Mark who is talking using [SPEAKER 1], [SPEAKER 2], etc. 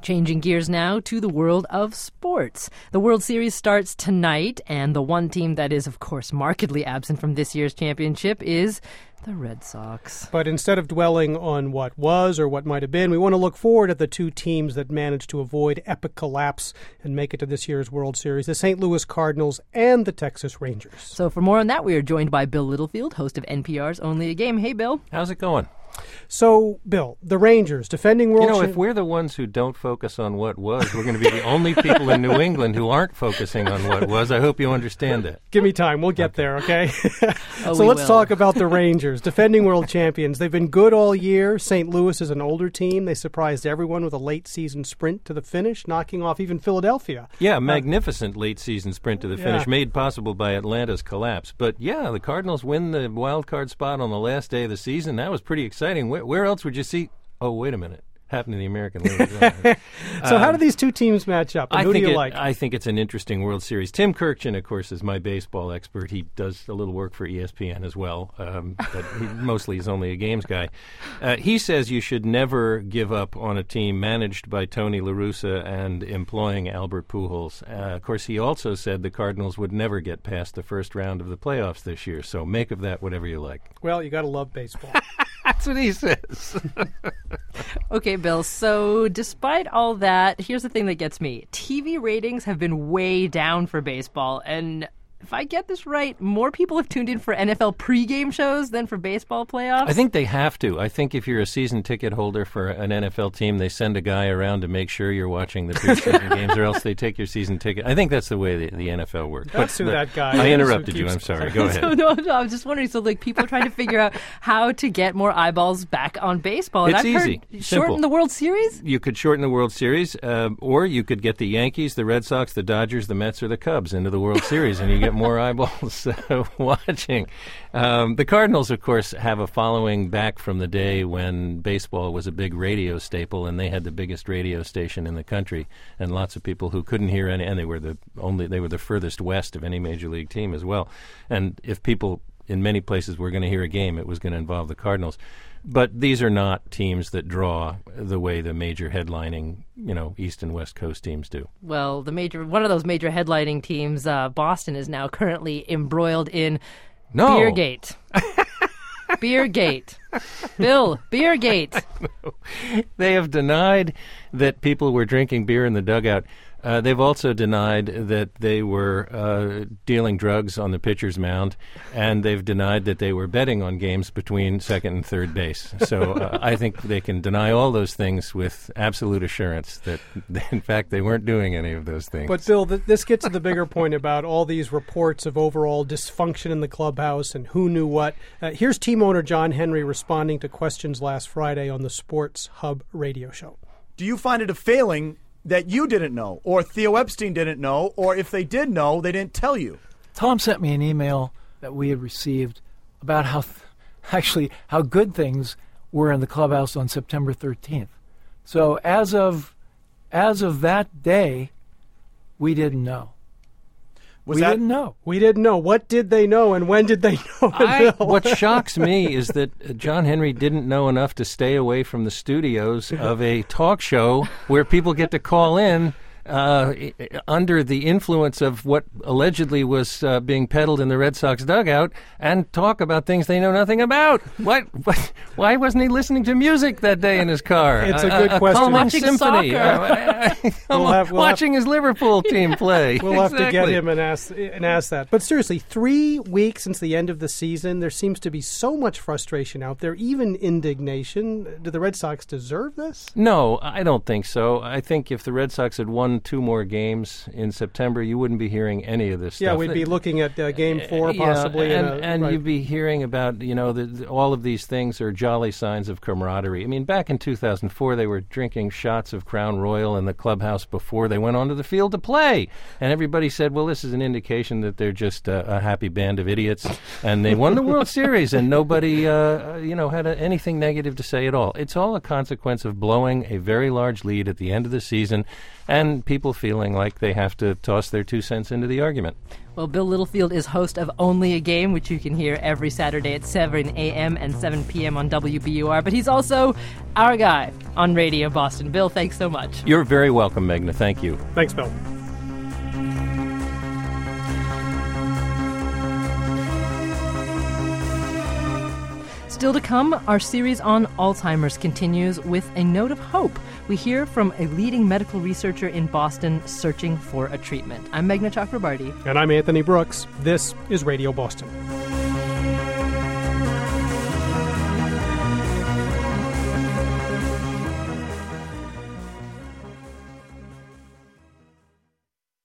[SPEAKER 1] Changing gears now to the world of sports. The World Series starts tonight, and the one team that is, of course, markedly absent from this year's championship is the Red Sox.
[SPEAKER 2] But instead of dwelling on what was or what might have been, we want to look forward at the two teams that managed to avoid epic collapse and make it to this year's World Series, the St. Louis Cardinals and the Texas Rangers.
[SPEAKER 1] So for more on that, we are joined by Bill Littlefield, host of NPR's Only a Game. Hey, Bill.
[SPEAKER 3] How's it going?
[SPEAKER 2] So, Bill, the Rangers, defending world champions.
[SPEAKER 3] If we're the ones who don't focus on what was, we're going to be the only people in New England who aren't focusing on what was. I hope you understand that.
[SPEAKER 2] Give me time. We'll get there, okay? So let's
[SPEAKER 1] will.
[SPEAKER 2] talk about the Rangers, defending world champions. They've been good all year. St. Louis is an older team. They surprised everyone with a late-season sprint to the finish, knocking off even Philadelphia.
[SPEAKER 3] Yeah, magnificent late-season sprint to the finish, made possible by Atlanta's collapse. But, yeah, the Cardinals win the wild card spot on the last day of the season. That was pretty exciting. Where else would you see? Oh, wait a minute. Happened in the American League.
[SPEAKER 2] So how do these two teams match up? And who do you like?
[SPEAKER 3] I think it's an interesting World Series. Tim Kurkjian, of course, is my baseball expert. He does a little work for ESPN as well, but he mostly is only a games guy. He says you should never give up on a team managed by Tony La Russa and employing Albert Pujols. Of course, he also said the Cardinals would never get past the first round of the playoffs this year, so make of that whatever you like.
[SPEAKER 2] Well, you got to love baseball.
[SPEAKER 3] That's what he says.
[SPEAKER 1] Okay, Bill, so despite all that, here's the thing that gets me. TV ratings have been way down for baseball, and if I get this right, more people have tuned in for NFL pregame shows than for baseball playoffs?
[SPEAKER 3] I think they have to. I think if you're a season ticket holder for an NFL team, they send a guy around to make sure you're watching the preseason games, or else they take your season ticket. I think that's the way the NFL works.
[SPEAKER 2] That's who that guy
[SPEAKER 3] I
[SPEAKER 2] is
[SPEAKER 3] interrupted
[SPEAKER 2] who
[SPEAKER 3] you.
[SPEAKER 2] keeps-
[SPEAKER 3] I'm sorry. Go ahead.
[SPEAKER 1] No, I was just wondering. So, people are trying to figure out how to get more eyeballs back on baseball. And
[SPEAKER 3] It's
[SPEAKER 1] I've
[SPEAKER 3] easy.
[SPEAKER 1] Heard
[SPEAKER 3] Simple.
[SPEAKER 1] shorten the World Series?
[SPEAKER 3] You could shorten the World Series, or you could get the Yankees, the Red Sox, the Dodgers, the Mets, or the Cubs into the World Series, and you get more eyeballs watching. The Cardinals, of course, have a following back from the day when baseball was a big radio staple, and they had the biggest radio station in the country, and lots of people who couldn't hear any, and they were the furthest west of any major league team as well. And if people in many places were going to hear a game, it was going to involve the Cardinals. But these are not teams that draw the way the major headlining, East and West Coast teams do.
[SPEAKER 1] Well, one of those major headlining teams, Boston, is now currently embroiled in Beergate. Beergate. Bill, Beergate.
[SPEAKER 3] They have denied that people were drinking beer in the dugout. They've also denied that they were dealing drugs on the pitcher's mound, and they've denied that they were betting on games between second and third base. So I think they can deny all those things with absolute assurance that, in fact, they weren't doing any of those things.
[SPEAKER 2] But, Bill, this gets to the bigger point about all these reports of overall dysfunction in the clubhouse and who knew what. Here's team owner John Henry responding to questions last Friday on the Sports Hub radio show.
[SPEAKER 4] Do you find it a failing that you didn't know, or Theo Epstein didn't know, or if they did know, they didn't tell you?
[SPEAKER 5] Tom sent me an email that we had received about how good things were in the clubhouse on September 13th. So as of that day, we didn't know. We didn't know.
[SPEAKER 2] We didn't know. What did they know, and when did they know it, Bill?
[SPEAKER 3] What shocks me is that John Henry didn't know enough to stay away from the studios of a talk show where people get to call in under the influence of what allegedly was being peddled in the Red Sox dugout and talk about things they know nothing about. What? Why wasn't he listening to music that day in his car?
[SPEAKER 2] It's a good question.
[SPEAKER 3] Calming
[SPEAKER 1] Watching
[SPEAKER 3] symphony.
[SPEAKER 2] Watching
[SPEAKER 3] his Liverpool team play.
[SPEAKER 2] We'll have to get him and ask that. But seriously, 3 weeks since the end of the season, there seems to be so much frustration out there, even indignation. Do the Red Sox deserve this?
[SPEAKER 3] No, I don't think so. I think if the Red Sox had won 2 more games in September, you wouldn't be hearing any of this stuff.
[SPEAKER 2] Yeah, we'd be looking at Game 4 possibly.
[SPEAKER 3] And
[SPEAKER 2] right.
[SPEAKER 3] you'd be hearing about, all of these things are jolly signs of camaraderie. I mean, back in 2004, they were drinking shots of Crown Royal in the clubhouse before they went onto the field to play. And everybody said, well, this is an indication that they're just a happy band of idiots. And they won the World Series, and nobody, had anything negative to say at all. It's all a consequence of blowing a very large lead at the end of the season and people feeling like they have to toss their 2 cents into the argument.
[SPEAKER 1] Well, Bill Littlefield is host of Only a Game, which you can hear every Saturday at 7 a.m. and 7 p.m. on WBUR. But he's also our guy on Radio Boston. Bill, thanks so much.
[SPEAKER 3] You're very welcome, Meghna. Thank you.
[SPEAKER 2] Thanks, Bill.
[SPEAKER 1] Still to come, our series on Alzheimer's continues with a note of hope. We hear from a leading medical researcher in Boston searching for a treatment. I'm Meghna Chakrabarty.
[SPEAKER 2] And I'm Anthony Brooks. This is Radio Boston.